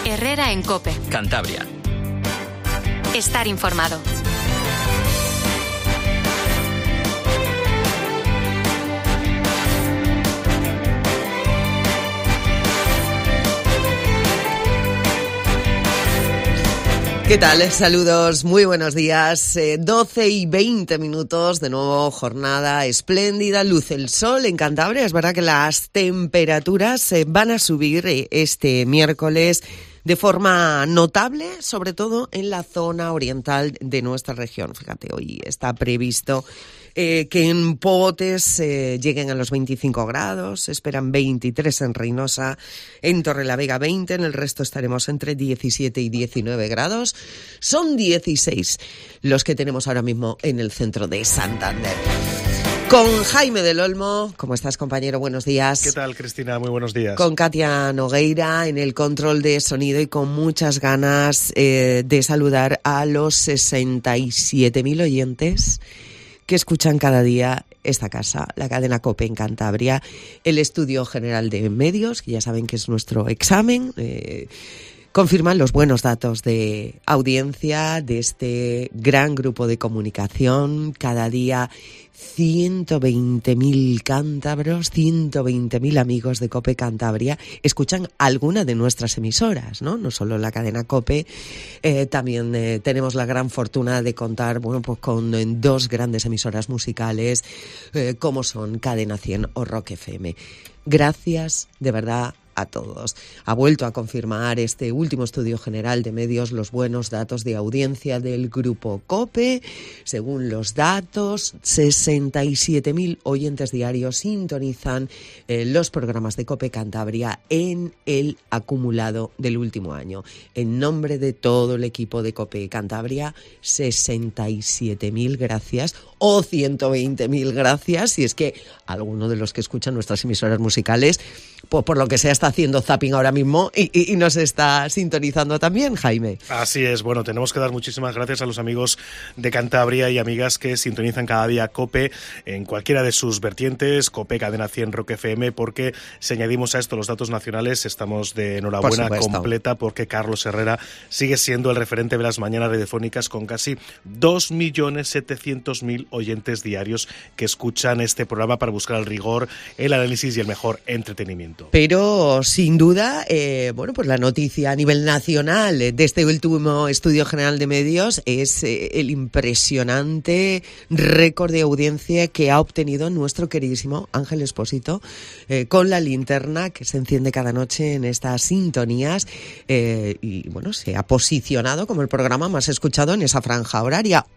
Herrera en COPE. Cantabria. Estar informado. ¿Qué tal? Saludos, muy buenos días. 12 y 20 minutos, de nuevo jornada espléndida, luce el sol en Cantabria. Es verdad que las temperaturas van a subir este miércoles de forma notable, sobre todo en la zona oriental de nuestra región. Fíjate, hoy está previsto que en Potes lleguen a los 25 grados, se esperan 23 en Reynosa, en Torrelavega 20, en el resto estaremos entre 17 y 19 grados. Son 16 los que tenemos ahora mismo en el centro de Santander. Con Jaime del Olmo. ¿Cómo estás, compañero? Buenos días. ¿Qué tal, Cristina? Muy buenos días. Con Katia Nogueira en el control de sonido y con muchas ganas de saludar a los 67.000 oyentes que escuchan cada día esta casa, la cadena COPE en Cantabria, el Estudio General de Medios, que ya saben que es nuestro examen. Confirman los buenos datos de audiencia de este gran grupo de comunicación. Cada día 120.000 cántabros, 120.000 amigos de COPE Cantabria escuchan alguna de nuestras emisoras, ¿no? No solo la cadena COPE, también tenemos la gran fortuna de contar, bueno, pues con dos grandes emisoras musicales como son Cadena 100 o Rock FM. Gracias, de verdad, a todos. Ha vuelto a confirmar este último estudio general de medios los buenos datos de audiencia del grupo COPE. Según los datos, 67.000 oyentes diarios sintonizan los programas de COPE Cantabria en el acumulado del último año. En nombre de todo el equipo de COPE Cantabria, 67.000 gracias o 120.000 gracias, si es que alguno de los que escuchan nuestras emisoras musicales, pues por lo que sea, está haciendo zapping ahora mismo y nos está sintonizando también, Jaime. Así es, bueno, tenemos que dar muchísimas gracias a los amigos de Cantabria y amigas que sintonizan cada día COPE en cualquiera de sus vertientes, COPE, Cadena 100, Rock FM, porque si añadimos a esto los datos nacionales, estamos de enhorabuena completa, porque Carlos Herrera sigue siendo el referente de las mañanas radiofónicas con casi 2.700.000 oyentes diarios que escuchan este programa para buscar el rigor, el análisis y el mejor entretenimiento. Pero sin duda, bueno, pues la noticia a nivel nacional de este último estudio general de medios es el impresionante récord de audiencia que ha obtenido nuestro queridísimo Ángel Expósito con La Linterna, que se enciende cada noche en estas sintonías y bueno, se ha posicionado como el programa más escuchado en esa franja horaria.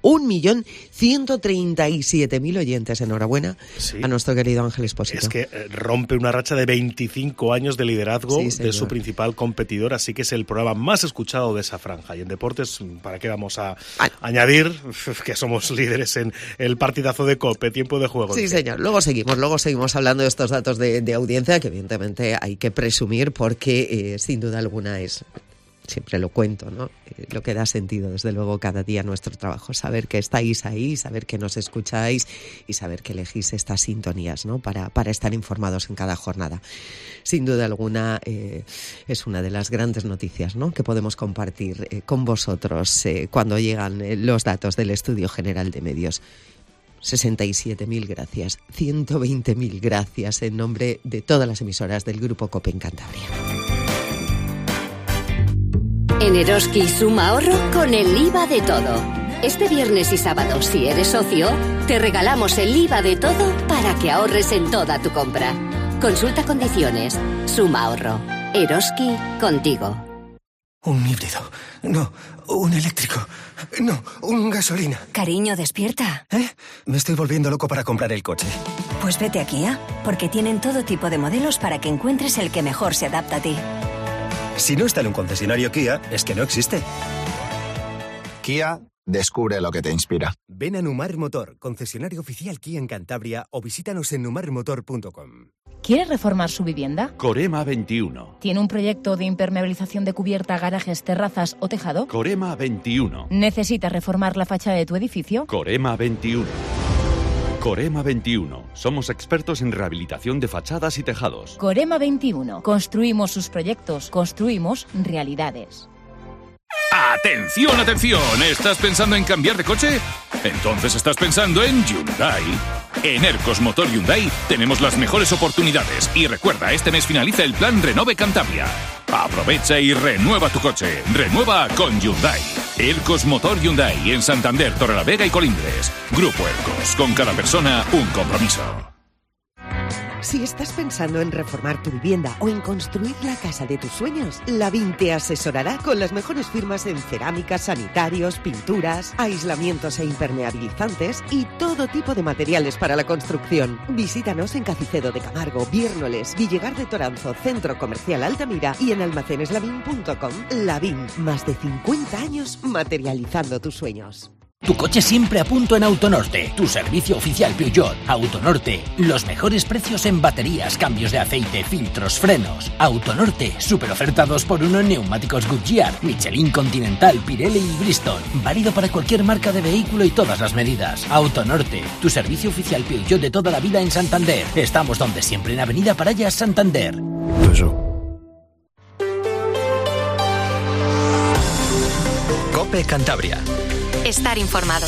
1.137.000 oyentes. Enhorabuena, sí, a nuestro querido Ángel Expósito. Es que rompe una racha de 25 años de liderazgo, sí, de su principal competidor, así que es el programa más escuchado de esa franja. Y en deportes, ¿para qué vamos a añadir que somos líderes en el partidazo de COPE, tiempo de juego? Sí, señor. Luego seguimos hablando de estos datos de audiencia, que evidentemente hay que presumir porque sin duda alguna es... Siempre lo cuento, ¿no? Lo que da sentido, desde luego, cada día a nuestro trabajo. Saber que estáis ahí, saber que nos escucháis y saber que elegís estas sintonías, ¿no? Para estar informados en cada jornada. Sin duda alguna, es una de las grandes noticias, ¿no? Que podemos compartir con vosotros cuando llegan los datos del Estudio General de Medios. 67.000 gracias, 120.000 gracias en nombre de todas las emisoras del Grupo COPE en Cantabria. En Eroski suma ahorro con el IVA de todo. Este viernes y sábado, si eres socio, te regalamos el IVA de todo para que ahorres en toda tu compra. Consulta condiciones. Suma ahorro. Eroski, contigo. Un híbrido. No, un eléctrico. No, un gasolina. Cariño, despierta. Me estoy volviendo loco para comprar el coche. Pues vete a Kia, porque tienen todo tipo de modelos para que encuentres el que mejor se adapta a ti. Si no está en un concesionario Kia, es que no existe. Kia, descubre lo que te inspira. Ven a Numar Motor, concesionario oficial Kia en Cantabria, o visítanos en numarmotor.com. ¿Quiere reformar su vivienda? Corema 21. ¿Tiene un proyecto de impermeabilización de cubierta, garajes, terrazas o tejado? Corema 21. ¿Necesita reformar la fachada de tu edificio? Corema 21. Corema 21. Somos expertos en rehabilitación de fachadas y tejados. Corema 21. Construimos sus proyectos, construimos realidades. ¡Atención, atención! ¿Estás pensando en cambiar de coche? Entonces estás pensando en Hyundai. En Ercos Motor Hyundai tenemos las mejores oportunidades y recuerda, este mes finaliza el plan Renove Cantabria. Aprovecha y renueva tu coche. Renueva con Hyundai. Ercos Motor Hyundai en Santander, Torrelavega y Colindres. Grupo Ercos, con cada persona un compromiso. Si estás pensando en reformar tu vivienda o en construir la casa de tus sueños, Lavín te asesorará con las mejores firmas en cerámicas, sanitarios, pinturas, aislamientos e impermeabilizantes y todo tipo de materiales para la construcción. Visítanos en Cacicedo de Camargo, Viérnoles, Villegar de Toranzo, Centro Comercial Altamira y en almaceneslavin.com. Lavín, más de 50 años materializando tus sueños. Tu coche siempre a punto en Autonorte, tu servicio oficial Peugeot. Autonorte, los mejores precios en baterías, cambios de aceite, filtros, frenos. Autonorte, super oferta 2x1 en neumáticos Goodyear, Michelin, Continental, Pirelli y Bridgestone. Válido para cualquier marca de vehículo y todas las medidas. Autonorte, tu servicio oficial Peugeot de toda la vida en Santander. Estamos donde siempre en Avenida Parallas, Santander. COPE Cantabria. Estar informado.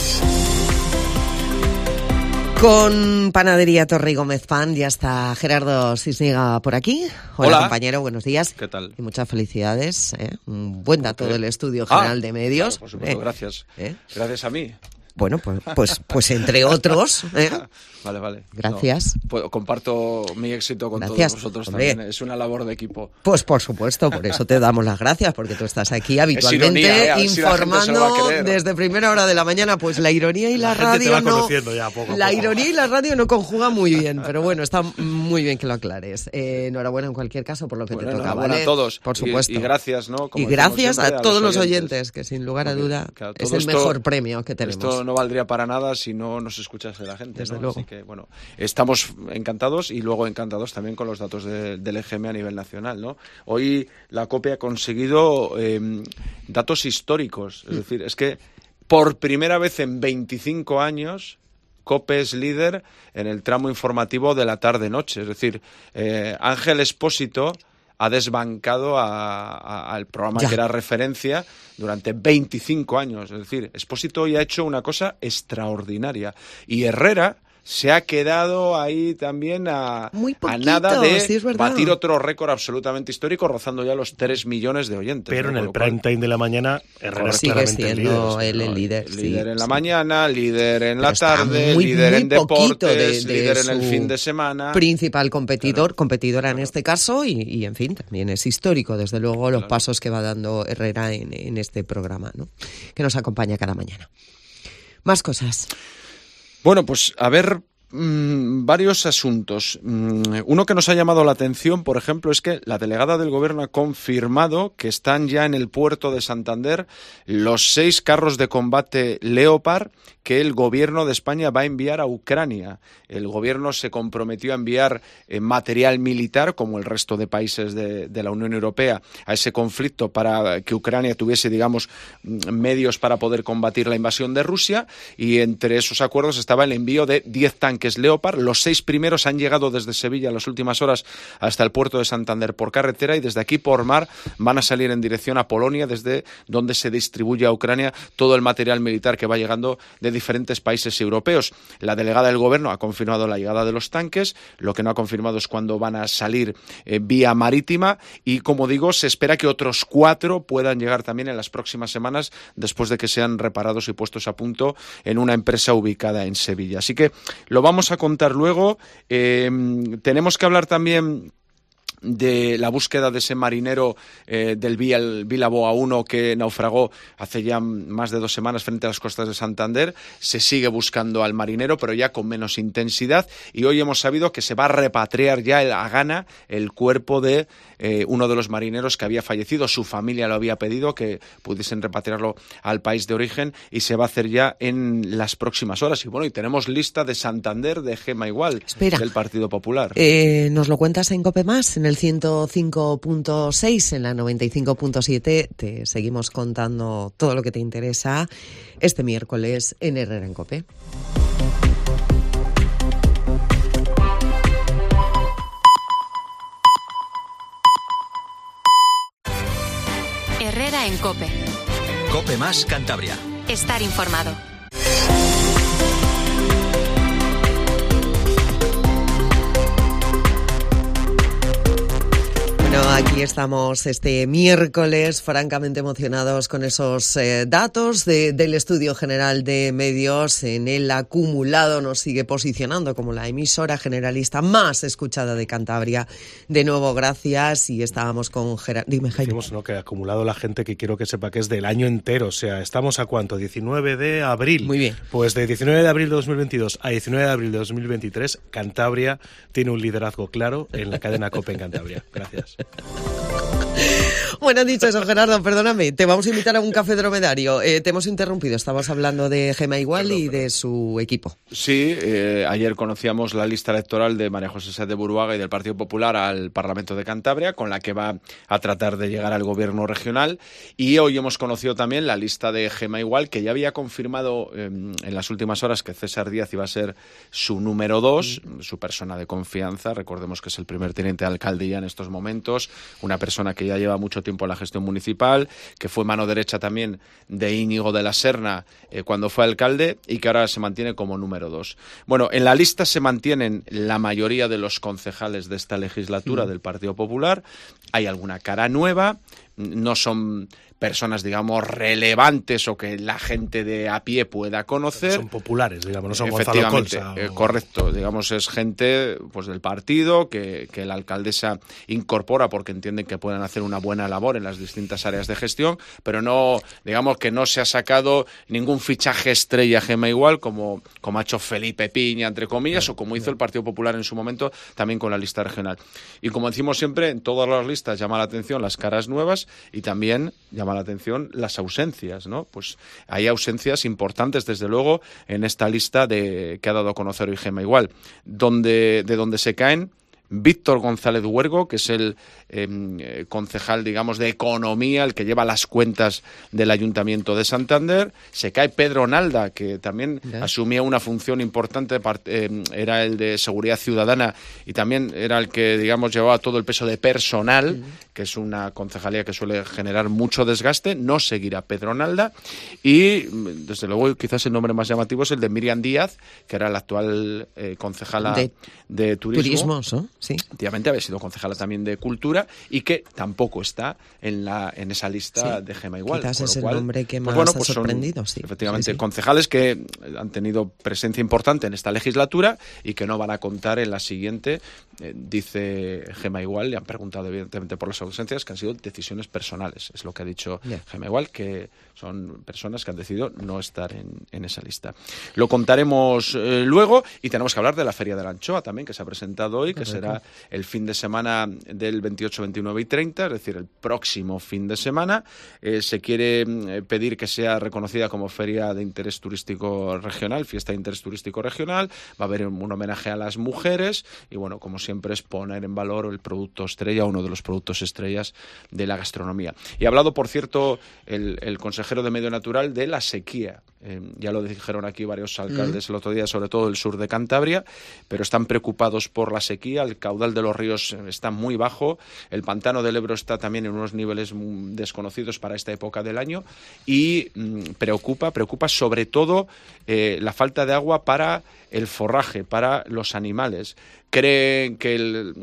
Con Panadería Torre y Gómez Pan ya está Gerardo Cisniega por aquí. Hola, compañero, buenos días. ¿Qué tal? Y muchas felicidades. Un buen dato del Estudio General de Medios. Claro, por supuesto, gracias. Gracias a mí. Bueno, pues entre otros. Vale. Gracias. No, comparto mi éxito con todos vosotros también. Es una labor de equipo. Pues por supuesto, por eso te damos las gracias, porque tú estás aquí habitualmente ironía, informando si desde primera hora de la mañana. Pues la ironía y la radio no. Ya, poco la poco. Ironía y la radio no conjugan muy bien, pero bueno, está muy bien que lo aclares. Enhorabuena en cualquier caso por lo que te toca. Enhorabuena ¿vale? a todos. Por supuesto. Y gracias, ¿no? Como y gracias a todos los oyentes, que sin lugar a duda es el mejor premio que tenemos. Esto no valdría para nada si no nos escuchase la gente. Desde ¿no? luego. Así que, bueno, estamos encantados y luego encantados también con los datos del EGM a nivel nacional, ¿no? Hoy la COPE ha conseguido datos históricos. Es decir, es que por primera vez en 25 años COPE es líder en el tramo informativo de la tarde-noche. Es decir, Ángel Expósito ha desbancado al programa que era referencia durante 25 años. Es decir, Expósito hoy ha hecho una cosa extraordinaria. Y Herrera se ha quedado ahí también a nada de batir otro récord absolutamente histórico, rozando ya los 3 millones de oyentes. Pero en el prime time de la mañana, Herrera sigue siendo el líder. Líder en la mañana, líder en la tarde, líder en deportes, líder en el fin de semana. Principal competidora en este caso, y en fin, también es histórico, desde luego, los pasos que va dando Herrera en este programa, ¿no? Que nos acompaña cada mañana. Más cosas. Bueno, pues a ver, varios asuntos. Uno que nos ha llamado la atención, por ejemplo, es que la delegada del Gobierno ha confirmado que están ya en el puerto de Santander los 6 carros de combate Leopard que el Gobierno de España va a enviar a Ucrania. El Gobierno se comprometió a enviar material militar, como el resto de países de la Unión Europea, a ese conflicto para que Ucrania tuviese, digamos, medios para poder combatir la invasión de Rusia, y entre esos acuerdos estaba el envío de 10 tanques Leopard. Los 6 primeros han llegado desde Sevilla en las últimas horas hasta el puerto de Santander por carretera, y desde aquí por mar van a salir en dirección a Polonia, desde donde se distribuye a Ucrania todo el material militar que va llegando de diferentes países europeos. La delegada del Gobierno ha confirmado la llegada de los tanques, lo que no ha confirmado es cuándo van a salir vía marítima, y como digo, se espera que otros 4 puedan llegar también en las próximas semanas, después de que sean reparados y puestos a punto en una empresa ubicada en Sevilla. Así que lo vamos a contar luego. Tenemos que hablar también de la búsqueda de ese marinero del Vilaboa 1 que naufragó hace ya más de 2 semanas frente a las costas de Santander. Se sigue buscando al marinero, pero ya con menos intensidad, y hoy hemos sabido que se va a repatriar ya a Ghana el cuerpo de uno de los marineros que había fallecido. Su familia lo había pedido, que pudiesen repatriarlo al país de origen, y se va a hacer ya en las próximas horas. Y bueno, y tenemos lista de Santander de Gema Igual, del Partido Popular. ¿Nos lo cuentas en COPE Más? En el 105.6, en la 95.7, te seguimos contando todo lo que te interesa este miércoles en Herrera en COPE. Herrera en COPE. COPE más Cantabria. Estar informado. Bueno, aquí estamos este miércoles francamente emocionados con esos datos del Estudio General de Medios. En el acumulado nos sigue posicionando como la emisora generalista más escuchada de Cantabria. De nuevo, gracias. Y estábamos con Gerardo. Dime, Jaime. Decimos, ¿no?, que acumulado la gente, que quiero que sepa que es del año entero. O sea, ¿estamos a cuánto? 19 de abril. Muy bien. Pues de 19 de abril de 2022 a 19 de abril de 2023, Cantabria tiene un liderazgo claro en la cadena COPE en Cantabria. Gracias. Bueno, dicho eso, Gerardo, perdóname, te vamos a invitar a un café dromedario. Te hemos interrumpido, estabas hablando de Gema Igual y de su equipo. Sí, ayer conocíamos la lista electoral de María José Sáez de Buruaga y del Partido Popular al Parlamento de Cantabria, con la que va a tratar de llegar al gobierno regional. Y hoy hemos conocido también la lista de Gema Igual, que ya había confirmado en las últimas horas que César Díaz iba a ser su número 2, su persona de confianza. Recordemos que es el primer teniente de alcalde ya en estos momentos, una persona que ya lleva mucho tiempo en la gestión municipal, que fue mano derecha también de Íñigo de la Serna cuando fue alcalde y que ahora se mantiene como número 2. Bueno, en la lista se mantienen la mayoría de los concejales de esta legislatura del Partido Popular. Hay alguna cara nueva, no son personas, digamos, relevantes o que la gente de a pie pueda conocer. Son populares, digamos, no son Gonzalo Colsa. Correcto, digamos, es gente pues del partido que la alcaldesa incorpora porque entienden que pueden hacer una buena labor en las distintas áreas de gestión, pero no, digamos que no se ha sacado ningún fichaje estrella Gema Igual como ha hecho Felipe Piña, entre comillas, o como hizo el Partido Popular en su momento también con la lista regional. Y como decimos siempre, en todas las listas llama la atención las caras nuevas y también llama la atención las ausencias, ¿no? Pues hay ausencias importantes, desde luego, en esta lista que ha dado a conocer hoy Gema Igual, de donde se caen Víctor González Huergo, que es el concejal, digamos, de Economía, el que lleva las cuentas del Ayuntamiento de Santander. Se cae Pedro Nalda, que también asumía una función importante, era el de Seguridad Ciudadana y también era el que, digamos, llevaba todo el peso de personal, que es una concejalía que suele generar mucho desgaste. No seguirá Pedro Nalda. Y, desde luego, quizás el nombre más llamativo es el de Miriam Díaz, que era la actual concejala de Turismo, ¿no? Sí. Efectivamente, había sido concejala también de Cultura y que tampoco está en esa lista de Gema Igual. Quizás es el nombre que más ha sorprendido. Son, efectivamente, concejales que han tenido presencia importante en esta legislatura y que no van a contar en la siguiente. Dice Gema Igual, le han preguntado evidentemente por las ausencias, que han sido decisiones personales. Es lo que ha dicho Gema Igual, que son personas que han decidido no estar en esa lista. Lo contaremos luego, y tenemos que hablar de la Feria de la Anchoa también, que se ha presentado hoy, que será el fin de semana del 28, 29 y 30, es decir, el próximo fin de semana. Se quiere pedir que sea reconocida como Feria de Interés Turístico Regional, Fiesta de Interés Turístico Regional. Va a haber un homenaje a las mujeres y, bueno, como siempre, es poner en valor el producto estrella, uno de los productos estrellas de la gastronomía. Y ha hablado, por cierto, el consejero de Medio Natural de la sequía. Ya lo dijeron aquí varios alcaldes el otro día, sobre todo el sur de Cantabria, pero están preocupados por la sequía. El caudal de los ríos está muy bajo, el pantano del Ebro está también en unos niveles desconocidos para esta época del año y preocupa sobre todo la falta de agua para el forraje, para los animales. Creen que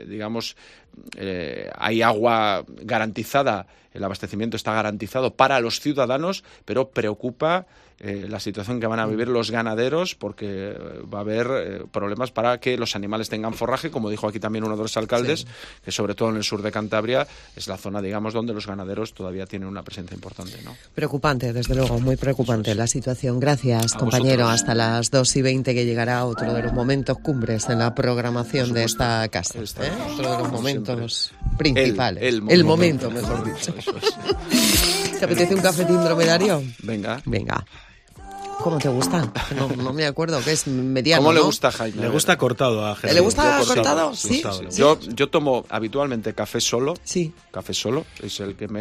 hay agua garantizada, el abastecimiento está garantizado para los ciudadanos, pero preocupa la situación que van a vivir los ganaderos, porque va a haber problemas para que los animales tengan forraje, como dijo aquí también uno de los alcaldes, que sobre todo en el sur de Cantabria es la zona, digamos, donde los ganaderos todavía tienen una presencia importante, ¿no? Preocupante, desde luego, muy preocupante la situación. Gracias, compañero. Hasta las 2:20, que llegará otro de los momentos cumbres en la programación de esta casa. Otro de los momentos principales. El momento, mejor dicho. ¿Te apetece un cafetín dromedario? Venga. ¿Cómo te gusta? No me acuerdo, que es mediano, ¿Cómo le ¿no? gusta a Jaime? Le gusta cortado a Gerardo. ¿Le gusta Yo cortado? Sí. Yo tomo habitualmente café solo. Sí. Café solo es el que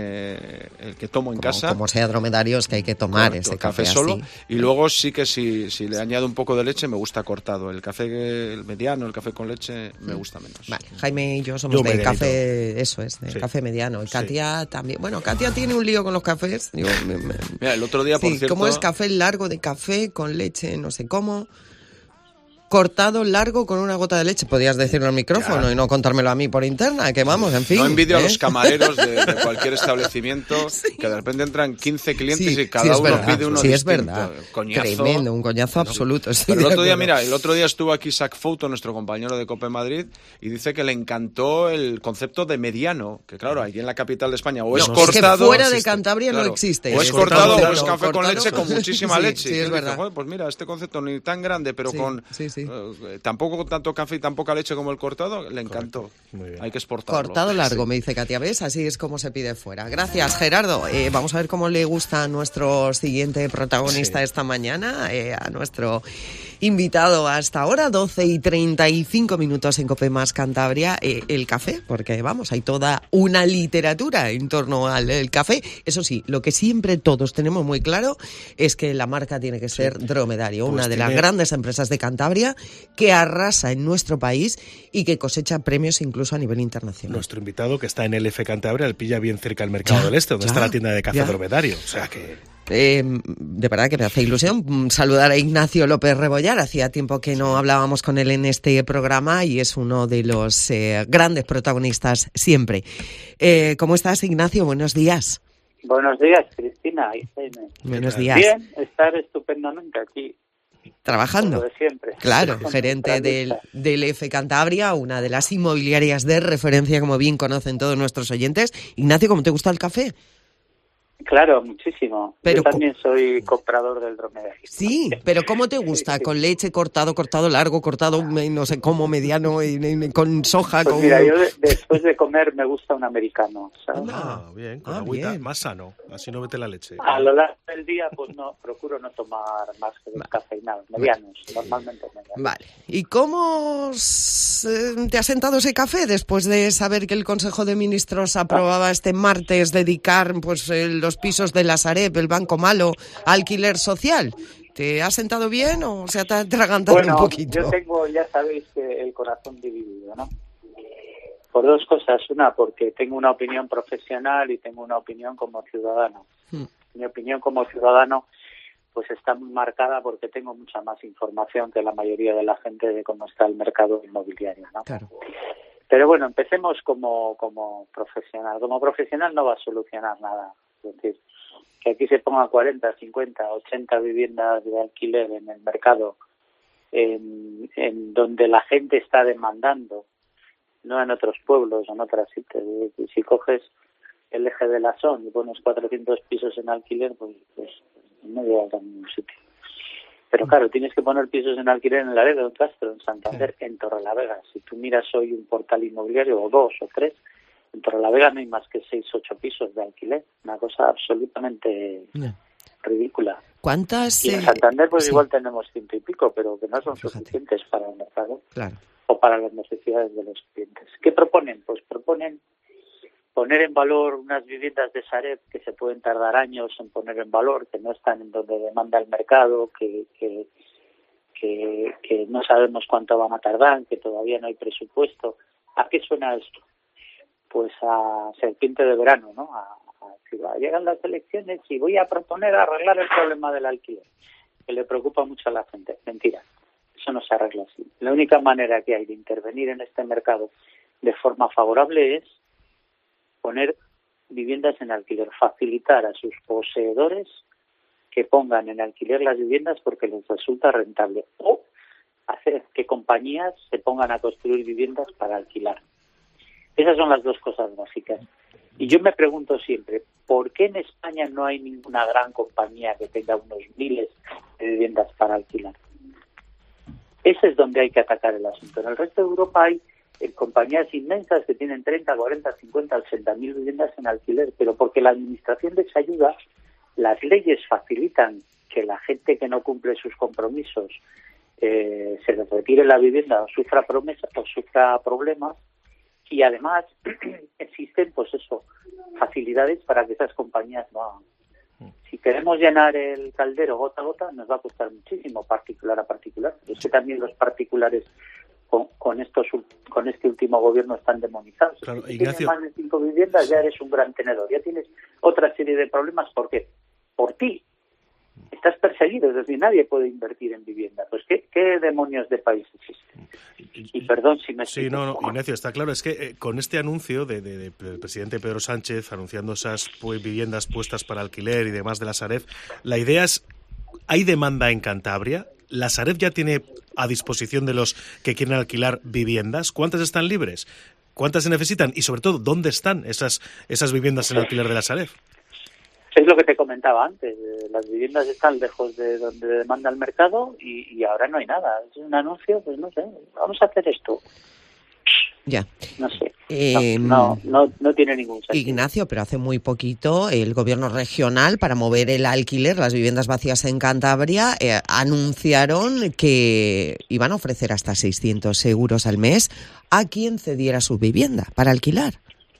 tomo en casa. Como sea dromedario, es que hay que tomar ese café solo. así. Y luego sí que si le añado un poco de leche me gusta cortado. El mediano, el café con leche me gusta menos. Vale, Jaime y yo somos de café, eso es, de café mediano. Y Katia también. Bueno, Katia tiene un lío con los cafés. Mira, el otro día, por cierto... ¿Cómo es café largo de café con leche, no sé cómo? Cortado largo con una gota de leche. Podías decirlo al micrófono y no contármelo a mí por interna, que vamos, en fin. No envidio a los camareros de cualquier establecimiento que de repente entran 15 clientes y cada uno pide uno distinto. Sí, es verdad. Coñazo. Tremendo, un coñazo absoluto. Pero el otro día estuvo aquí Isaac Fouto, nuestro compañero de COPE Madrid, y dice que le encantó el concepto de mediano, que claro, aquí en la capital de España es cortado... Es que fuera de Cantabria no existe. O es cortado o es café con leche con muchísima leche. Sí, es verdad. Dice, pues mira, este concepto ni tan grande, pero con... tampoco con tanto café y tan poca leche como el cortado, le encantó. Muy bien. Hay que exportarlo. Cortado largo, me dice Katia, ¿ves? Así es como se pide fuera. Gracias, Gerardo. Vamos a ver cómo le gusta a nuestro siguiente protagonista esta mañana, a nuestro invitado hasta ahora, 12:35 en COPE Más Cantabria, el café, porque vamos, hay toda una literatura en torno al café. Eso sí, lo que siempre todos tenemos muy claro es que la marca tiene que ser Dromedario, pues una de las grandes empresas de Cantabria que arrasa en nuestro país y que cosecha premios incluso a nivel internacional. Nuestro invitado, que está en LF Cantabria, le pilla bien cerca del Mercado del Este, donde está la tienda de café Dromedario. O sea que... de verdad que me hace ilusión saludar a Ignacio López Rebollar. Hacía tiempo que no hablábamos con él en este programa y es uno de los grandes protagonistas siempre. ¿Cómo estás, Ignacio? Buenos días. Buenos días, Cristina. Buenos días. Bien, estar estupendamente aquí. Trabajando. De siempre. Claro, gerente del F Cantabria, una de las inmobiliarias de referencia, como bien conocen todos nuestros oyentes. Ignacio, ¿cómo te gusta el café? Claro, muchísimo. Yo también soy comprador del dromedario. Sí, pero ¿cómo te gusta? ¿Con leche, cortado largo, cortado no sé cómo, mediano, con soja? Pues mira, yo después de comer me gusta un americano, ¿sabes? Bien, con agüita, más sano, así no vete la leche. A lo largo del día, pues procuro no tomar más que descafeinados, medianos, normalmente medianos. Vale, ¿y cómo te ha sentado ese café después de saber que el Consejo de Ministros aprobaba este martes dedicar pues los pisos de la Sareb, el Banco Malo, a alquiler social? ¿Te ha sentado bien o se te ha atragantado un poquito? Yo tengo, ya sabéis, que el corazón dividido, ¿no? Por dos cosas. Una, porque tengo una opinión profesional y tengo una opinión como ciudadano. Mi opinión como ciudadano pues está muy marcada porque tengo mucha más información que la mayoría de la gente de cómo está el mercado inmobiliario, ¿no? Claro. Pero bueno, empecemos como profesional. Como profesional no va a solucionar nada. Es decir, que aquí se pongan 40, 50, 80 viviendas de alquiler en el mercado, en donde la gente está demandando, no en otros pueblos, en otras sitios. Si coges el eje de la Son y pones 400 pisos en alquiler, pues no llegas a ningún sitio. Pero claro, tienes que poner pisos en alquiler en Laredo, en Castro, en Santander, en Torrelavega. Si tú miras hoy un portal inmobiliario, o 2 o 3, en Torrelavega no hay más que 6 o 8 pisos de alquiler. Una cosa absolutamente ridícula. ¿Cuántas? Y en Santander pues igual tenemos 100 y pico, pero que no son suficientes para el mercado. Claro. O para las necesidades de los clientes. ¿Qué proponen? Pues proponen poner en valor unas viviendas de Sareb que se pueden tardar años en poner en valor, que no están en donde demanda el mercado, que no sabemos cuánto van a tardar, que todavía no hay presupuesto. ¿A qué suena esto? Pues a serpiente de verano, ¿no? Llegan las elecciones y voy a proponer arreglar el problema del alquiler, que le preocupa mucho a la gente. Mentira, eso no se arregla así. La única manera que hay de intervenir en este mercado de forma favorable es poner viviendas en alquiler, facilitar a sus poseedores que pongan en alquiler las viviendas porque les resulta rentable, o hacer que compañías se pongan a construir viviendas para alquilar. Esas son las dos cosas básicas. Y yo me pregunto siempre, ¿por qué en España no hay ninguna gran compañía que tenga unos miles de viviendas para alquilar? Ese es donde hay que atacar el asunto. En el resto de Europa hay compañías inmensas que tienen 30, 40, 50, 80 mil viviendas en alquiler, pero porque la administración les ayuda, las leyes facilitan que que la gente que no cumple sus compromisos se les retire la vivienda o sufra problemas, y además existen, pues eso, facilidades para que esas compañías no hagan. Si queremos llenar el caldero gota a gota, nos va a costar muchísimo, particular a particular. Es que también los particulares con este último gobierno están demonizados. Claro, si Ignacio, tienes más de 5 viviendas, ya eres un gran tenedor. Ya tienes otra serie de problemas. ¿Por qué? Por ti. Estás perseguido, es decir, nadie puede invertir en vivienda. Pues ¿qué demonios de país existen? Y perdón si me... Sí, no, Ignacio, está claro. Es que con este anuncio del presidente Pedro Sánchez, anunciando esas viviendas puestas para alquiler y demás de la Sareb, la idea es, ¿hay demanda en Cantabria? ¿La Sareb ya tiene a disposición de los que quieren alquilar viviendas? ¿Cuántas están libres? ¿Cuántas se necesitan? Y sobre todo, ¿dónde están esas viviendas en alquiler de la Sareb? Es lo que te comentaba antes. Las viviendas están lejos de donde demanda el mercado y ahora no hay nada. Es un anuncio, pues no sé, vamos a hacer esto. Ya. No sé. No tiene ningún sentido. Ignacio, pero hace muy poquito el gobierno regional, para mover el alquiler, las viviendas vacías en Cantabria, anunciaron que iban a ofrecer hasta 600 euros al mes a quien cediera su vivienda para alquilar.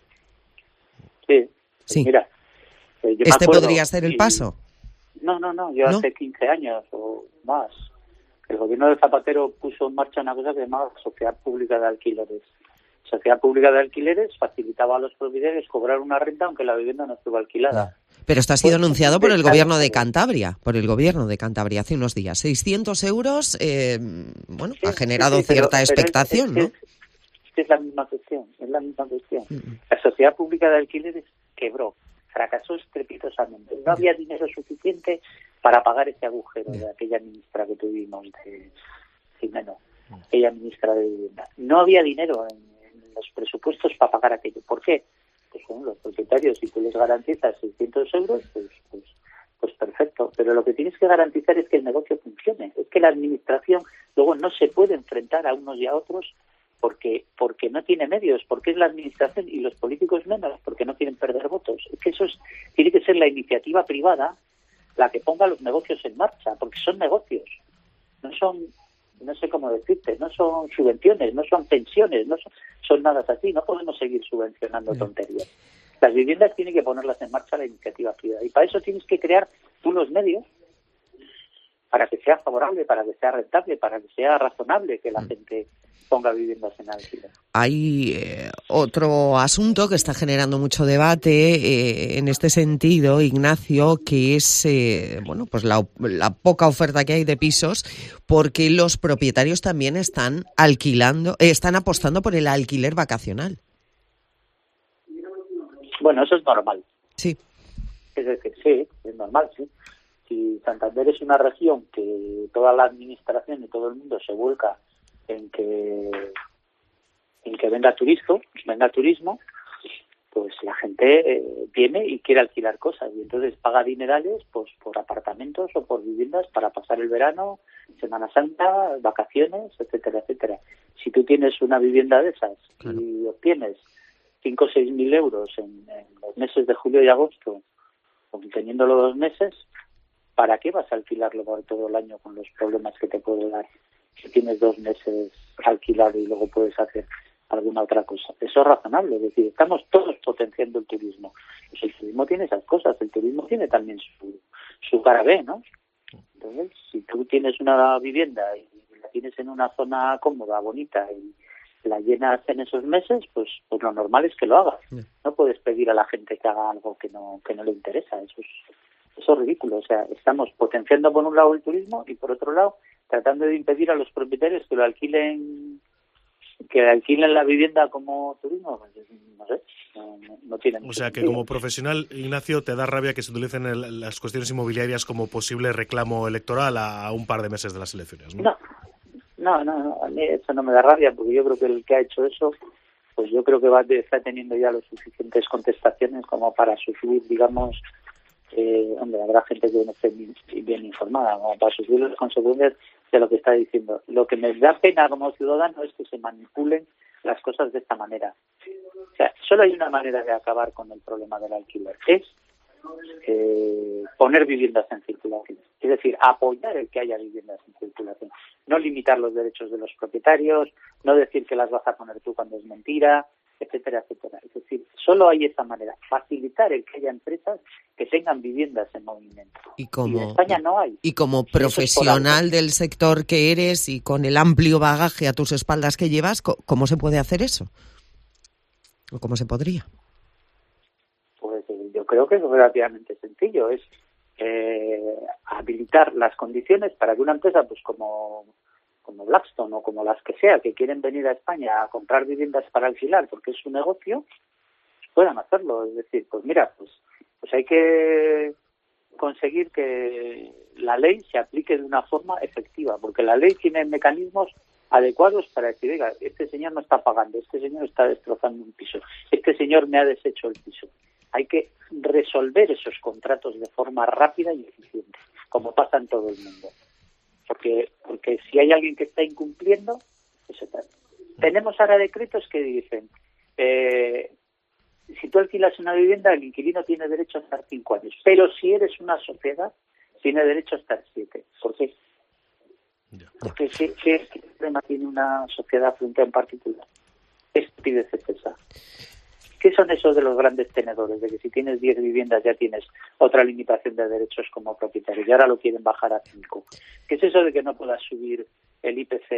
Sí. Mira, ¿este podría ser el paso? No. Yo hace 15 años o más, el gobierno de Zapatero puso en marcha una cosa que se llamaba Sociedad Pública de Alquileres. Sociedad Pública de Alquileres facilitaba a los propietarios cobrar una renta aunque la vivienda no estuvo alquilada. Pero esto ha sido anunciado por el gobierno de Cantabria, hace unos días. 600 euros, ha generado cierta expectación, ¿no? Es la misma cuestión, La Sociedad Pública de Alquileres quebró, fracasó estrepitosamente. No había dinero suficiente para pagar ese agujero de aquella ministra que tuvimos, aquella ministra de Vivienda. No había dinero en los presupuestos para pagar aquello. ¿Por qué? Pues bueno, los propietarios, si tú les garantizas 600 euros, pues perfecto. Pero lo que tienes que garantizar es que el negocio funcione. Es que la administración luego no se puede enfrentar a unos y a otros porque no tiene medios, porque es la administración y los políticos menos, porque no quieren perder votos. Es que tiene que ser la iniciativa privada la que ponga los negocios en marcha, porque son negocios, no sé cómo decirte, no son subvenciones, no son pensiones, son nada así, no podemos seguir subvencionando tonterías. Las viviendas tienen que ponerlas en marcha la iniciativa privada y para eso tienes que crear unos medios para que sea favorable, para que sea rentable, para que sea razonable que la gente ponga viviendas en alquiler. Hay otro asunto que está generando mucho debate en este sentido, Ignacio, que es la poca oferta que hay de pisos, porque los propietarios también están apostando por el alquiler vacacional. Bueno, eso es normal. Sí. Es decir, sí, es normal, sí. Si Santander es una región que toda la administración y todo el mundo se vuelca en que venga turismo, pues la gente viene y quiere alquilar cosas y entonces paga dinerales pues por apartamentos o por viviendas para pasar el verano, Semana Santa, vacaciones, etcétera, etcétera. Si tú tienes una vivienda de esas y obtienes 5 o 6 mil euros en los meses de julio y agosto, teniéndolo 2 meses, ¿para qué vas a alquilarlo por todo el año con los problemas que te puede dar? Si tienes 2 meses alquilado y luego puedes hacer alguna otra cosa. Eso es razonable, es decir, estamos todos potenciando el turismo. Pues el turismo tiene esas cosas, el turismo tiene también su cara B, ¿no? Entonces, si tú tienes una vivienda y la tienes en una zona cómoda, bonita, y la llenas en esos meses, pues lo normal es que lo hagas. No puedes pedir a la gente que haga algo que no le interesa. Eso es ridículo. O sea, estamos potenciando por un lado el turismo y por otro lado tratando de impedir a los propietarios que alquilen la vivienda como turismo. No sé, no tiene mucho sea que sentido. como profesional, Ignacio, te da rabia que se utilicen las cuestiones inmobiliarias como posible reclamo electoral a un par de meses de las elecciones, ¿no? No, a mí eso no me da rabia porque yo creo que el que ha hecho eso, pues yo creo que está teniendo ya las suficientes contestaciones como para sufrir, digamos, habrá gente que no esté bien informada, como para sufrir las consecuencias de lo que está diciendo. Lo que me da pena como ciudadano es que se manipulen las cosas de esta manera. O sea, solo hay una manera de acabar con el problema del alquiler, es poner viviendas en circulación. Es decir, apoyar el que haya viviendas en circulación. No limitar los derechos de los propietarios, no decir que las vas a poner tú cuando es mentira, etcétera, etcétera. Es decir, solo hay esa manera, facilitar el que haya empresas que tengan viviendas en movimiento. Y en España no hay. Y como profesional del sector que eres y con el amplio bagaje a tus espaldas que llevas, ¿cómo se puede hacer eso? ¿O cómo se podría? Pues yo creo que es relativamente sencillo. Es habilitar las condiciones para que una empresa, pues como Blackstone o como las que sea, que quieren venir a España a comprar viviendas para alquilar porque es su negocio, puedan hacerlo. Es decir, pues mira, pues hay que conseguir que la ley se aplique de una forma efectiva, porque la ley tiene mecanismos adecuados para decir, oiga, este señor no está pagando, este señor está destrozando un piso, este señor me ha deshecho el piso. Hay que resolver esos contratos de forma rápida y eficiente, como pasa en todo el mundo. Porque si hay alguien que está incumpliendo, eso está. Tenemos ahora decretos que dicen, si tú alquilas una vivienda, el inquilino tiene derecho a estar 5 años, pero si eres una sociedad, tiene derecho a estar 7. ¿Por qué? Porque ¿qué problema tiene una sociedad frente a un particular? ¿Qué estupidez es esa? ¿Qué son esos de los grandes tenedores? De que si tienes 10 viviendas ya tienes otra limitación de derechos como propietario y ahora lo quieren bajar a 5. ¿Qué es eso de que no puedas subir el IPC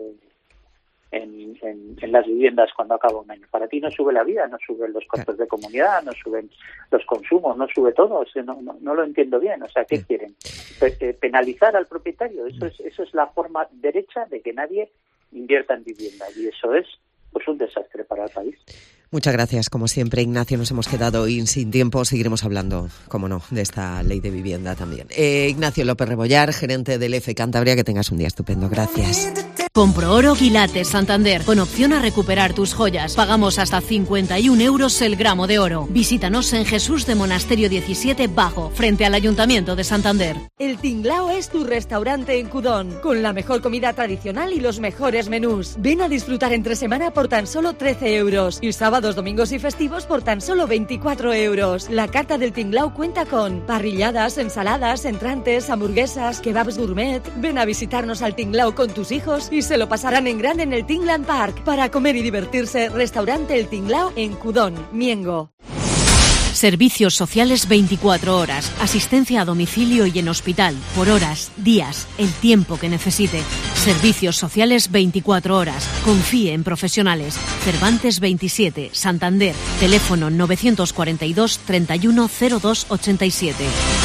en las viviendas cuando acaba un año? Para ti no sube la vida, no suben los costos de comunidad, no suben los consumos, no sube todo. O sea, no lo entiendo bien. O sea, ¿qué quieren? ¿Penalizar al propietario? Eso es la forma derecha de que nadie invierta en vivienda y eso es pues un desastre para el país. Muchas gracias, como siempre, Ignacio. Nos hemos quedado hoy sin tiempo. Seguiremos hablando, como no, de esta ley de vivienda también. Ignacio López Rebollar, gerente del EFE Cantabria, que tengas un día estupendo. Gracias. Compro oro Quilates Santander, con opción a recuperar tus joyas. Pagamos hasta 51 euros el gramo de oro. Visítanos en Jesús de Monasterio 17 Bajo, frente al Ayuntamiento de Santander. El Tinglao es tu restaurante en Cudón, con la mejor comida tradicional y los mejores menús. Ven a disfrutar entre semana por tan solo 13 euros y sábados, domingos y festivos por tan solo 24 euros. La carta del Tinglao cuenta con parrilladas, ensaladas, entrantes, hamburguesas, kebabs gourmet. Ven a visitarnos al Tinglao con tus hijos y se lo pasarán en grande en el Tingland Park. Para comer y divertirse, restaurante El Tinglao en Cudón, Miengo. Servicios sociales 24 horas, asistencia a domicilio y en hospital, por horas, días, el tiempo que necesite. Servicios sociales 24 horas, confíe en profesionales. Cervantes 27, Santander, teléfono 942 31 02 87.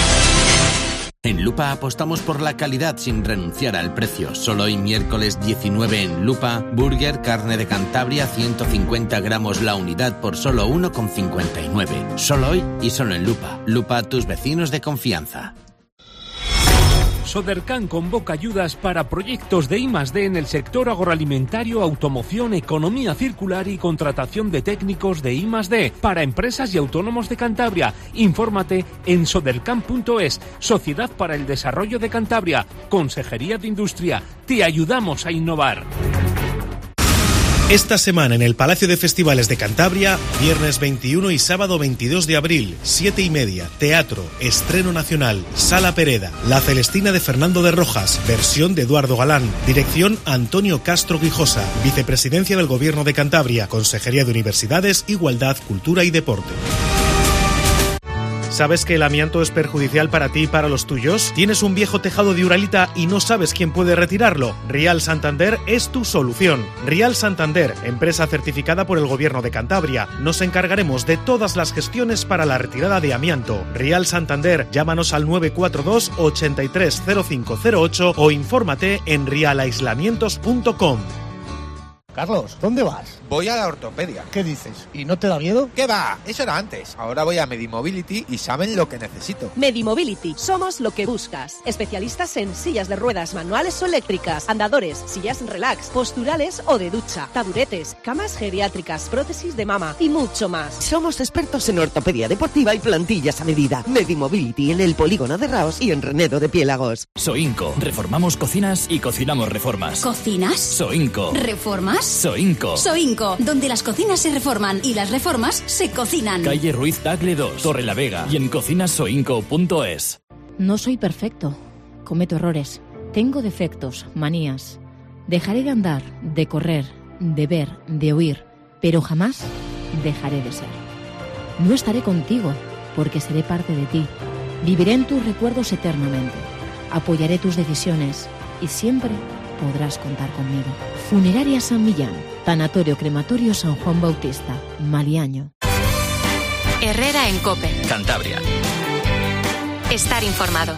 En Lupa apostamos por la calidad sin renunciar al precio. Solo hoy miércoles 19 en Lupa, burger carne de Cantabria 150 gramos la unidad por solo 1,59. Solo hoy y solo en Lupa. Lupa, tus vecinos de confianza. Sodercan convoca ayudas para proyectos de I+D en el sector agroalimentario, automoción, economía circular y contratación de técnicos de I+D para empresas y autónomos de Cantabria. Infórmate en sodercan.es, Sociedad para el Desarrollo de Cantabria, Consejería de Industria. Te ayudamos a innovar. Esta semana en el Palacio de Festivales de Cantabria, viernes 21 y sábado 22 de abril, 7:30, teatro, estreno nacional, Sala Pereda, La Celestina de Fernando de Rojas, versión de Eduardo Galán, dirección Antonio Castro Guijosa, vicepresidencia del Gobierno de Cantabria, Consejería de Universidades, Igualdad, Cultura y Deporte. ¿Sabes que el amianto es perjudicial para ti y para los tuyos? ¿Tienes un viejo tejado de Uralita y no sabes quién puede retirarlo? Rial Santander es tu solución. Rial Santander, empresa certificada por el Gobierno de Cantabria. Nos encargaremos de todas las gestiones para la retirada de amianto. Rial Santander, llámanos al 942 830508 o infórmate en rialaislamientos.com. Carlos, ¿dónde vas? Voy a la ortopedia. ¿Qué dices? ¿Y no te da miedo? ¿Qué va? Eso era antes. Ahora voy a Medimobility y saben lo que necesito. Medimobility. Somos lo que buscas. Especialistas en sillas de ruedas manuales o eléctricas, andadores, sillas relax, posturales o de ducha, taburetes, camas geriátricas, prótesis de mama y mucho más. Somos expertos en ortopedia deportiva y plantillas a medida. Medimobility en el Polígono de Raos y en Renedo de Piélagos. Soinco. Reformamos cocinas y cocinamos reformas. ¿Cocinas? Soinco. ¿Reformas? llamas? Soinco. Soinco, donde las cocinas se reforman y las reformas se cocinan. Calle Ruiz Tagle 2, Torrelavega y en cocinasoinco.es. No soy perfecto. Cometo errores. Tengo defectos, manías. Dejaré de andar, de correr, de ver, de oír, pero jamás dejaré de ser. No estaré contigo, porque seré parte de ti. Viviré en tus recuerdos eternamente. Apoyaré tus decisiones y siempre podrás contar conmigo. Funeraria San Millán, Tanatorio Crematorio San Juan Bautista, Maliaño. Herrera en COPE. Cantabria. Estar informado.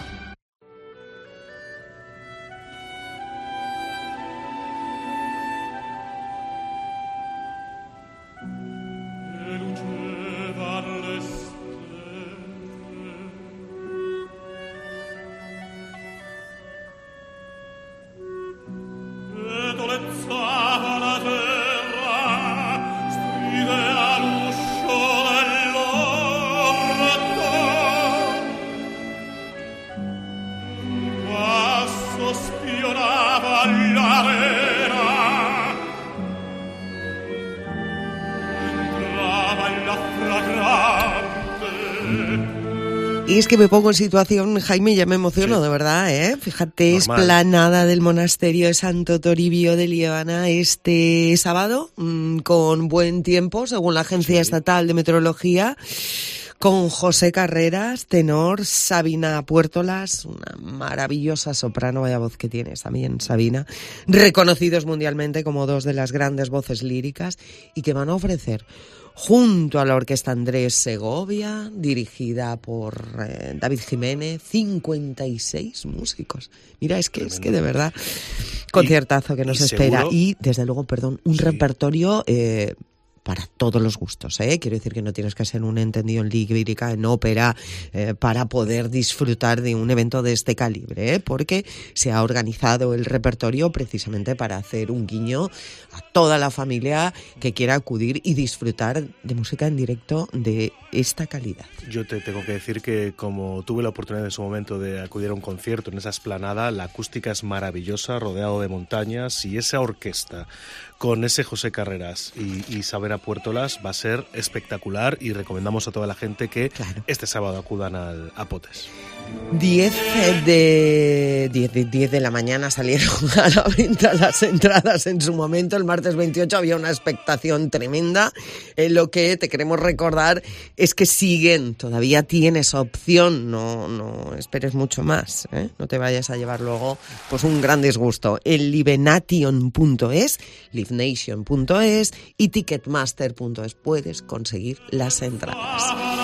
Y es que me pongo en situación, Jaime, ya me emociono, sí, de verdad, ¿eh? Fíjate, normal. Esplanada del monasterio de Santo Toribio de Liébana este sábado, con buen tiempo, según la Agencia Estatal de Meteorología, con José Carreras, tenor, Sabina Puertolas, una maravillosa soprano, vaya voz que tienes también Sabina, reconocidos mundialmente como dos de las grandes voces líricas y que van a ofrecer junto a la Orquesta Andrés Segovia, dirigida por David Jiménez, 56 músicos. Mira, es que de verdad, conciertazo que nos espera. Seguro, y, desde luego, un repertorio para todos los gustos, ¿eh? Quiero decir que no tienes que ser un entendido en lírica, en ópera, para poder disfrutar de un evento de este calibre, ¿eh? Porque se ha organizado el repertorio precisamente para hacer un guiño a toda la familia que quiera acudir y disfrutar de música en directo de esta calidad. Yo te tengo que decir que como tuve la oportunidad en su momento de acudir a un concierto en esa explanada, la acústica es maravillosa, rodeado de montañas, y esa orquesta con ese José Carreras y Sabina Puertolas va a ser espectacular, y recomendamos a toda la gente que este sábado acudan a Potes. 10 de la mañana salieron a la venta las entradas en su momento. El martes 28 había una expectación tremenda. Lo que te queremos recordar es que siguen, todavía tienes opción, no esperes mucho más, ¿eh? No te vayas a llevar luego pues un gran disgusto. En livenation.es, livenation.es y ticketmaster.es puedes conseguir las entradas.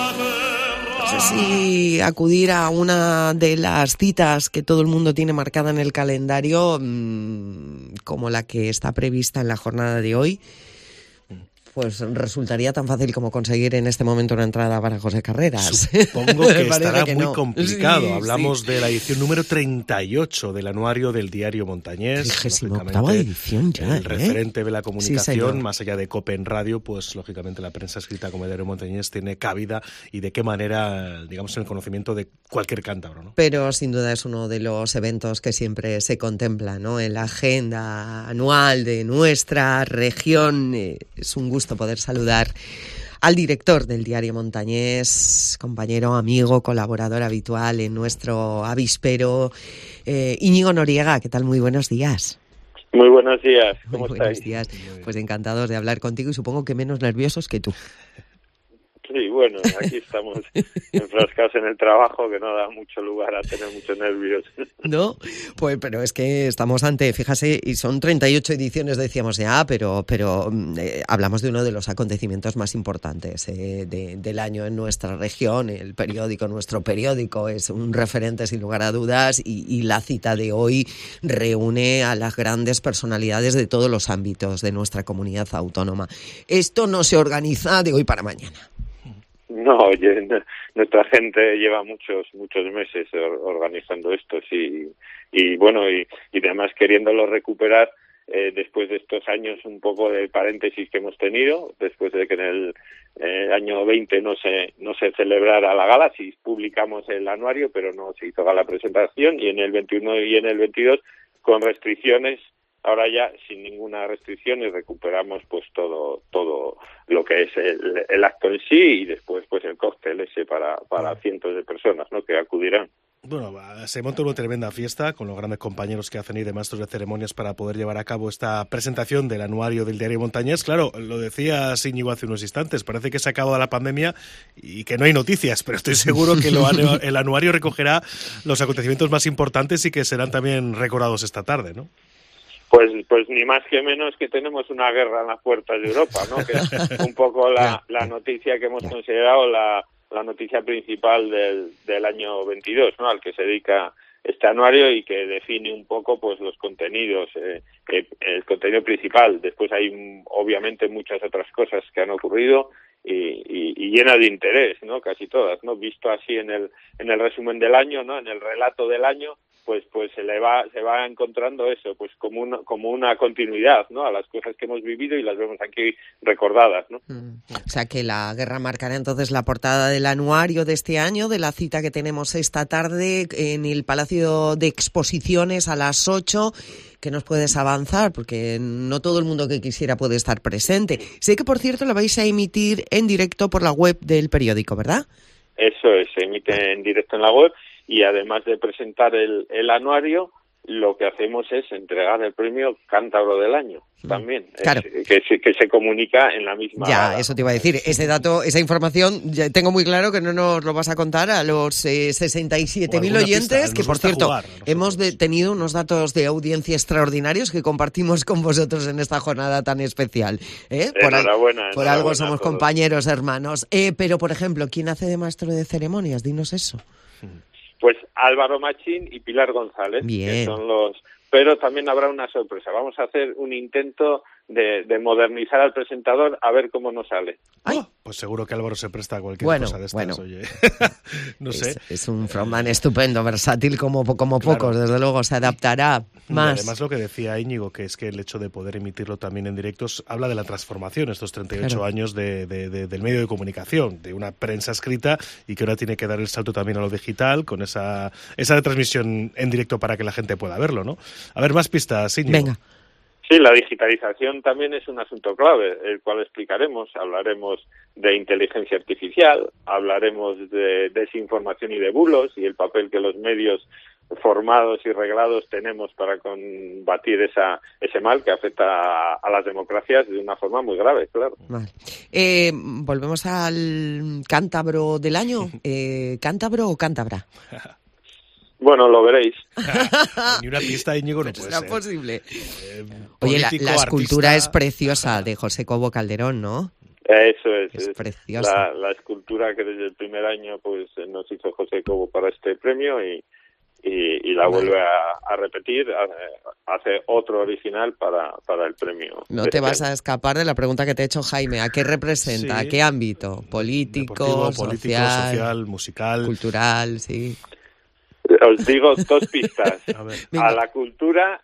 No sé si acudir a una de las citas que todo el mundo tiene marcada en el calendario, como la que está prevista en la jornada de hoy, pues resultaría tan fácil como conseguir en este momento una entrada para José Carreras. Supongo que estará muy complicado. Sí, hablamos de la edición número 38 del anuario del Diario Montañés. 38ª edición ya. El referente de la comunicación, más allá de COPE en radio, pues lógicamente la prensa escrita como el Diario Montañés tiene cabida, y de qué manera, digamos, en el conocimiento de cualquier cántabro, ¿no? Pero sin duda es uno de los eventos que siempre se contempla, ¿no?, en la agenda anual de nuestra región. Es un gusto poder saludar al director del Diario Montañés, compañero, amigo, colaborador habitual en nuestro avispero, Íñigo Noriega. ¿Qué tal? Muy buenos días. Muy buenos días. ¿Cómo estáis? Buenos días. Pues encantados de hablar contigo, y supongo que menos nerviosos que tú. Sí, bueno, aquí estamos enfrascados en el trabajo, que no da mucho lugar a tener muchos nervios. No, pues pero es que estamos ante, fíjate, y son 38 ediciones, decíamos ya, pero hablamos de uno de los acontecimientos más importantes del año en nuestra región. El periódico, nuestro periódico, es un referente sin lugar a dudas, y la cita de hoy reúne a las grandes personalidades de todos los ámbitos de nuestra comunidad autónoma. Esto no se organiza de hoy para mañana. No, oye, nuestra gente lleva muchos meses organizando esto, sí, y bueno, y además queriéndolo recuperar después de estos años un poco de paréntesis que hemos tenido, después de que en el año 20 no se celebrara la gala. Sí publicamos el anuario, pero no se hizo gala presentación, y en el 21 y en el 22, con restricciones ahora ya sin ninguna restricción y recuperamos pues todo lo que es el acto en sí y después pues el cóctel ese para cientos de personas, ¿no?, que acudirán. Bueno, se monta una tremenda fiesta con los grandes compañeros que hacen y de maestros de ceremonias para poder llevar a cabo esta presentación del anuario del Diario Montañés. Claro, lo decía Íñigo hace unos instantes, parece que se ha acabado la pandemia y que no hay noticias, pero estoy seguro que el anuario recogerá los acontecimientos más importantes y que serán también recordados esta tarde, ¿no? Pues ni más que menos que tenemos una guerra en las puertas de Europa, ¿no? Que es un poco la noticia que hemos considerado la noticia principal del año 22, ¿no?, al que se dedica este anuario y que define un poco pues los contenidos, el contenido principal. Después hay obviamente muchas otras cosas que han ocurrido y llena de interés, ¿no?, casi todas, ¿no? Visto así en el resumen del año, ¿no?, en el relato del año, pues se va encontrando eso, pues como una continuidad, ¿no?, a las cosas que hemos vivido y las vemos aquí recordadas, ¿no? O sea que la guerra marcará entonces la portada del anuario de este año, de la cita que tenemos esta tarde en el Palacio de Exposiciones a las 8. ¿Qué nos puedes avanzar? Porque no todo el mundo que quisiera puede estar presente. Sé que, por cierto, lo vais a emitir en directo por la web del periódico, ¿verdad? Eso es, se emite en directo en la web y además de presentar el anuario, lo que hacemos es entregar el premio Cántabro del Año también, claro. que se comunica en la misma hora. Eso te iba a decir, ese dato, esa información, ya tengo muy claro que no nos lo vas a contar a los 67.000 oyentes, que por cierto, hemos tenido unos datos de audiencia extraordinarios que compartimos con vosotros en esta jornada tan especial. Enhorabuena. Por algo somos compañeros, hermanos. Pero, por ejemplo, ¿quién hace de maestro de ceremonias? Dinos eso. Pues Álvaro Machín y Pilar González, que son los... Pero también habrá una sorpresa. Vamos a hacer un intento de modernizar al presentador a ver cómo nos sale. Pues seguro que Álvaro se presta a cualquier cosa de estas, oye. No sé. Es un frontman estupendo, versátil como pocos, desde luego, se adaptará más. Y además lo que decía Íñigo, que es que el hecho de poder emitirlo también en directos habla de la transformación, estos 38 años del medio de comunicación, de una prensa escrita y que ahora tiene que dar el salto también a lo digital con esa retransmisión en directo para que la gente pueda verlo, ¿no? A ver, más pistas, Íñigo. Venga. Sí, la digitalización también es un asunto clave, el cual explicaremos. Hablaremos de inteligencia artificial, hablaremos de desinformación y de bulos y el papel que los medios formados y reglados tenemos para combatir ese mal que afecta a las democracias de una forma muy grave, claro. Vale. Volvemos al cántabro del año. ¿Cántabro o cántabra? Bueno, lo veréis. Ni una pista, Íñigo, no puede ser. Posible. Oye, la escultura es preciosa de José Cobo Calderón, ¿no? Eso es. Es preciosa. La escultura que desde el primer año pues nos hizo José Cobo para este premio y la vuelve a repetir, hace otro original para el premio. No te vas a escapar de la pregunta que te ha hecho Jaime. ¿A qué representa? ¿A qué ámbito? ¿Político, social, musical, cultural? Sí. Os digo dos pistas. A la cultura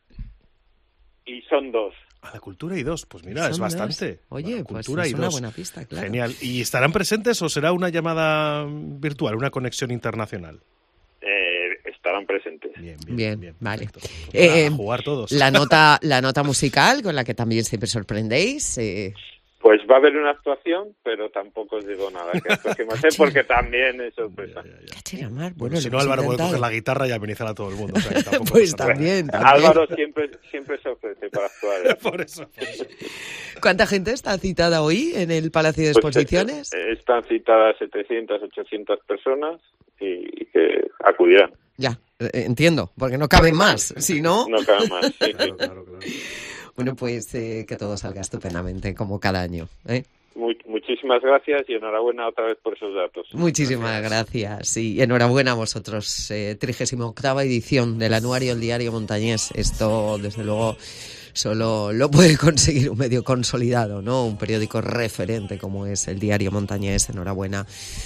y son dos. A la cultura y dos, pues mira, es bastante. Oye, pues es una buena pista, claro. Genial. ¿Y estarán presentes o será una llamada virtual, una conexión internacional? Estarán presentes. Bien, vale. A jugar todos. La nota musical, con la que también siempre sorprendéis. Pues va a haber una actuación, pero tampoco os digo nada que próximo sé porque también es sorpresa. Bueno, si no, Álvaro puede coger la guitarra y amenizar a todo el mundo. O sea, que pues también. Álvaro siempre se ofrece para actuar. Por eso. ¿Cuánta gente está citada hoy en el Palacio de Exposiciones? Pues están citadas 700, 800 personas y que acudirán. Ya, entiendo, porque no caben más, si no... No caben más, sí. Claro. Bueno, pues que todo salga estupendamente, como cada año. Muchísimas gracias y enhorabuena otra vez por esos datos. Muchísimas gracias y enhorabuena a vosotros. 38ª edición del anuario El Diario Montañés. Esto, desde luego, solo lo puede conseguir un medio consolidado, ¿no? Un periódico referente como es El Diario Montañés. Enhorabuena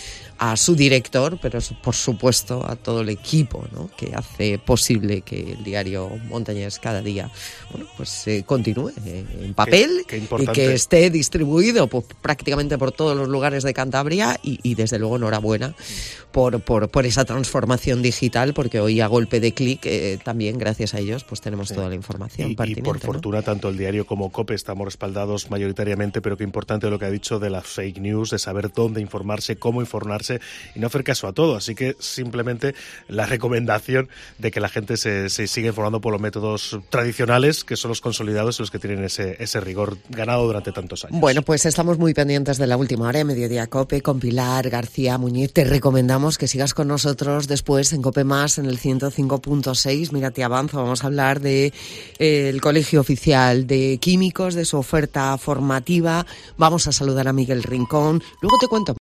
a su director, pero por supuesto a todo el equipo, ¿no?, que hace posible que el diario Montañés cada día, bueno, pues continúe en papel y que esté distribuido pues, prácticamente por todos los lugares de Cantabria y desde luego enhorabuena por esa transformación digital, porque hoy a golpe de clic también gracias a ellos pues tenemos toda la información pertinente. Y por fortuna tanto el diario como COPE estamos respaldados mayoritariamente, pero qué importante lo que ha dicho de las fake news, de saber dónde informarse, cómo informarse y no hacer caso a todo. Así que simplemente la recomendación de que la gente se siga informando por los métodos tradicionales, que son los consolidados y los que tienen ese rigor ganado durante tantos años. Bueno, pues estamos muy pendientes de la última hora de Mediodía COPE con Pilar García Muñiz. Te recomendamos que sigas con nosotros después en COPE Más en el 105.6. Mira, te avanzo, vamos a hablar de el Colegio Oficial de Químicos, de su oferta formativa. Vamos a saludar a Miguel Rincón. Luego te cuento